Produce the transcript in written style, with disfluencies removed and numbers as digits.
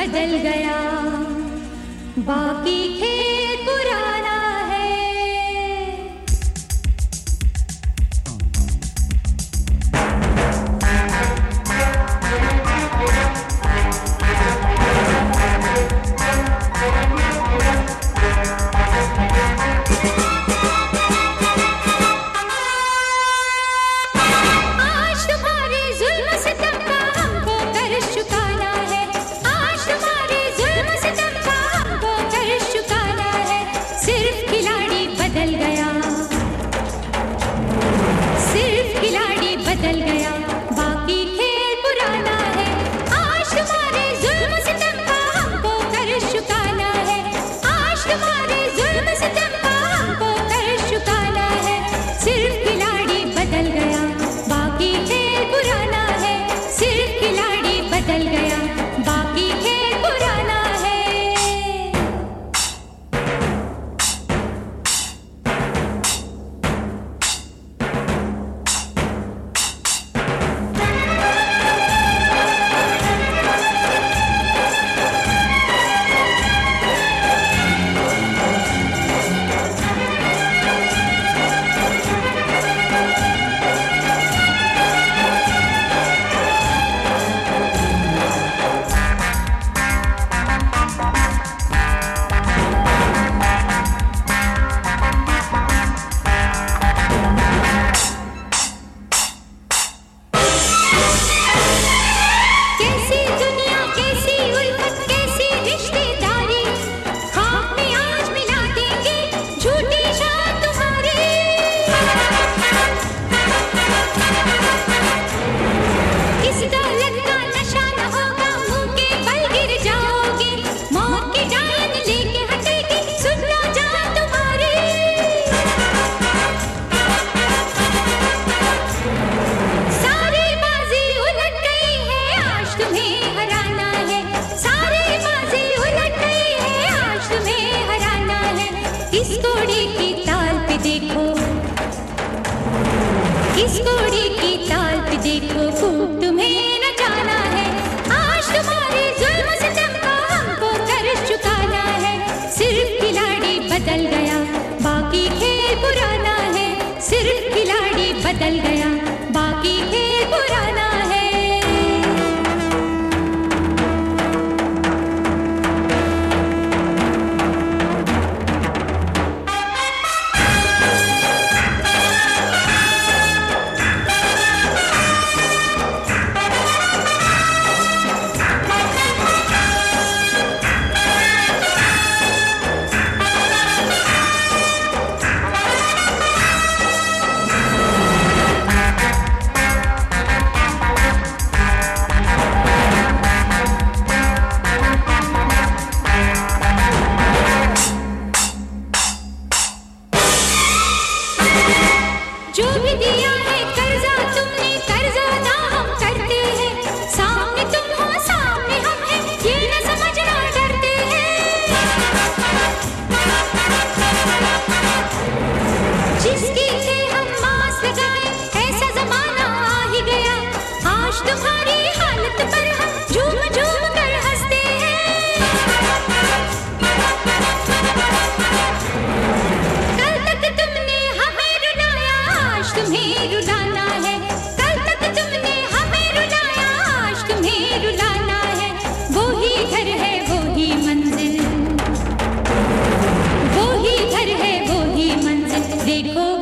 बदल गया, बाकी खेल पुराना है। आज तुम्हारे जुल्म सितम का हमको कर्ज चुकाना है, आज तुम्हारे जुल्म सितम का हमको कर्ज चुकाना है। सिर्फ खिलाड़ी बदल गया, सिर्फ खिलाड़ी बदल गया, बाकी खेल पुराना है। आज तुम्हारे जुल्म सितम का हमको कर्ज चुकाना है, आज तुम्हारे जुल्म सितम का हमको कर्ज चुकाना है। सिर्फ खिलाड़ी बदल गया, बाकी खेल पुराना है। सिर्फ खिलाड़ी बदल गया, बाकी खेल पुराना है। कैसी दुनिया, कैसी उल्फत, कैसी रिश्तेदारी, खाक में आज मिला देंगे झूठी शान तुम्हारी। इस दौलत का नशा न होगा, मुंह के बल गिर जाओगे, मौत की जान लेके हटेगी सुन लो जान तुम्हारी। सारी बाजी उलट गई है, आज तुम्हें हराना है, सारी बाजी उलट गई है, आज तुम्हें हराना है। इस घोड़े की ताल पे देखो, इस घोड़े की ताल पे देखो, खूब तुम्हें नचाना है। आज तुम्हारे जुल्म सितम का हमको कर्ज चुकाना है। सिर्फ खिलाड़ी बदल गया, बाकी खेल पुराना है। सिर्फ खिलाड़ी बदल गया, बाकी खेल पुराना है। जो भी दिया है कर्जा तुमने, कर्जा अदा हम करते हैं। सामने तुम हो, सामने हम हैं, ये न समझना डरते हैं। जिसकी थे हम मास लगाए, ऐसा जमाना आ ही गया। आज तुम्हारी हालत पर हम झूम झूम कर हंसते हैं। कल तक तुमने हमें रुलाया, आज तुम्हें रुलाना है। कल तक तुमने हमें रुलाया, आज तुम्हें रुलाना है। वो ही घर है, वो ही मंजिल, वो ही घर है, वो ही मंजिल, देखो